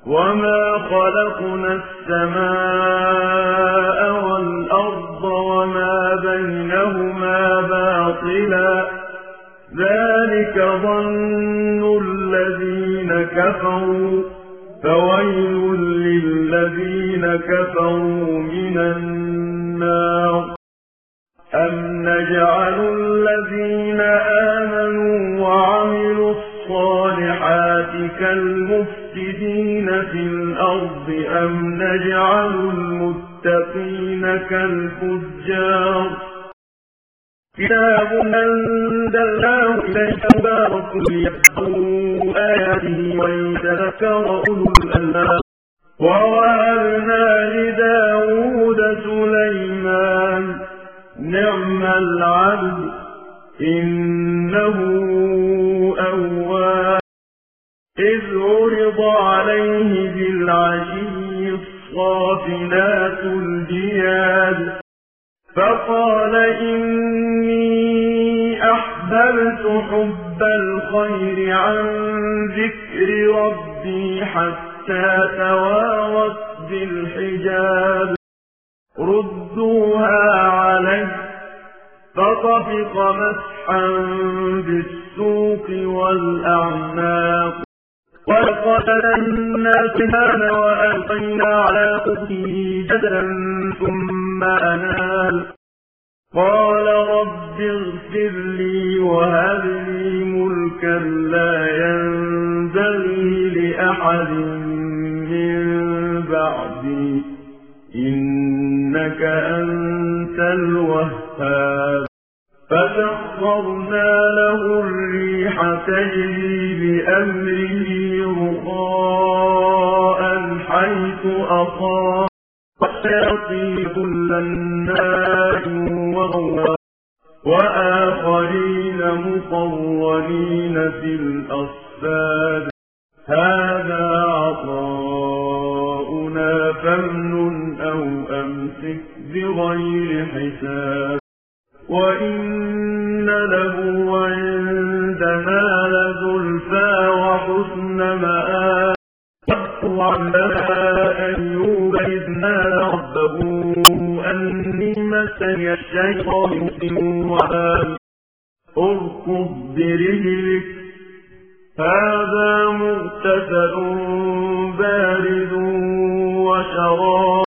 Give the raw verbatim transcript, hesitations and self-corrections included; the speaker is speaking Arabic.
وما خلقنا السماء والأرض وما بينهما باطلا ذلك ظن الذين كفروا فويل للذين كفروا من النار أم نجعل الذين آمنوا وعملوا الصالحات كالمفسدين في الأرض أم نجعل المتقين كالفجار كتاب أنزلناه إليك مبارك ليتقوا آياته ويتذكر أولو الألباب ووهبنا لداود سليمان نعم العبد إنه أواب إذ عرض عليه بالعشي الصافنات الجياد فقال إني أحببت حب الخير عن ذكر ربي حتى توارت بالحجاب ردوها علي فطفق مسحا بالسوق والأعناق ولقد الناس هان وألقينا على قربه جسدا ثم أنال قال رب اغفر لي وهب لي ملكا لا ينبغي لأحد من بعدي إنك أنت الوهاب فسخرنا له الريح تجري بأمره رخاء حيث أصاب وسيطير كل الناس وغواب وآخرين مقرنين في الأصفاد هذا عطاؤنا فامنن أو أمسك بغير حساب وإن له عندنا لزلفى وحسن مآب وعلى أيوب إذ نادى ربه أني مسني الشيطان بنصب وعذاب اركض برجلك هذا مغتسل بارد وشراب